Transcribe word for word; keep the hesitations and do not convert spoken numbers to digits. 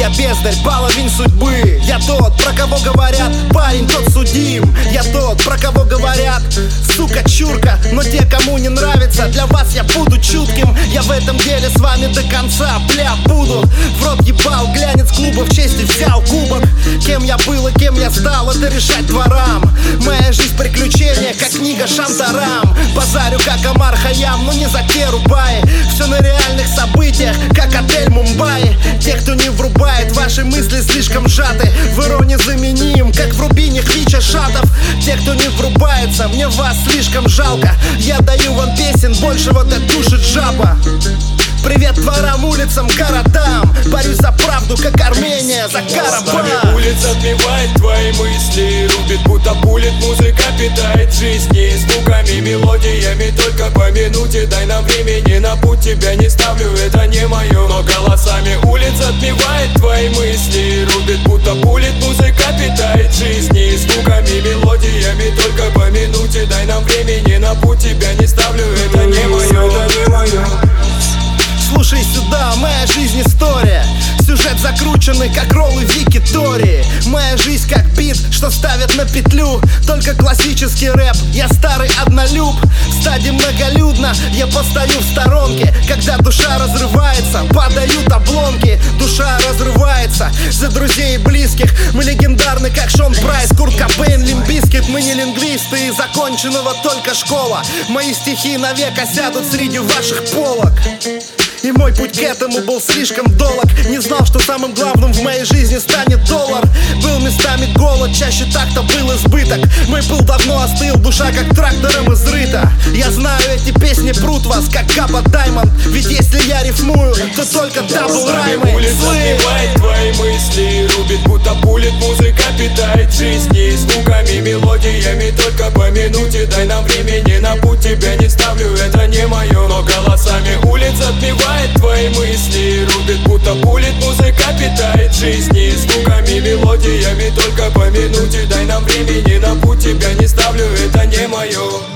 я бездарь, половин судьбы. Я тот, про кого говорят, парень тот судим. Я тот, про кого говорят, сука, чурка. Но те, кому не нравится, для вас я буду чутким. Я в этом деле с вами до конца, бля, буду. В рот ебал, глянец клуба, в честь взял кубок. Кем я был и кем я стал, это решать дворам. Моя жизнь приключения, как книга Шантарам. Базарю, как Омар Хайям, но не за те рубаи. Все на реальных событиях, как отель Мумбаи. Те, кто не врубает, ваши мысли слишком сжаты. В иронии заменим, как в рубине Хвича Шатов. Те, кто не врубается, мне вас слишком жалко. Я даю вам песен, большего так душит жаба. Привет дворам, улицам, городам. Борюсь за правду, как Армения за Карабах. Улица отбивает твои мысли, рубит, будто пулит. Музыка питает жизни звуками, мелодиями. Только по минуте, дай нам времени. На путь тебя не ставлю, это не мое. Но голосами улица отбивает твои мысли, рубит, будто пулит. Музыка питает жизни звуками, мелодиями. Только по минуте, дай нам времени. На путь тебя не ставлю, это не мое, это не мое. Слушай сюда, моя жизнь история. Сюжет закрученный, как роллы Вики Тори. Моя жизнь как бит, что ставят на петлю. Только классический рэп, я старый однолюб. В стадии многолюдно, я постою в сторонке. Когда душа разрывается, падают обломки. Душа разрывается за друзей и близких. Мы легендарны, как Шон Прайс, Курт Кобейн, Лимп Бизкит. Мы не лингвисты, из законченного только школа. Мои стихи навек осядут среди ваших полок. И мой путь к этому был слишком долг. Не знал, что самым главным в моей жизни станет доллар. Был местами голод, чаще так-то был избыток. Мой пыл давно остыл, душа как трактором изрыта. Я знаю, эти песни прут вас, как Капа Даймонд. Ведь если я рифмую, то только дабл раймы. Улица отбивает твои мысли, рубит, будто пулит. Музыка питает жизни звуками, мелодиями. Только по минуте, дай нам времени. На путь тебя не ставлю, это не мое. Но голосами улица отбивает твои мысли, рубит, будто пулит. Музыка питает жизни звуками, мелодиями. Только по минуте, дай нам времени. На путь тебя не ставлю, это не мое.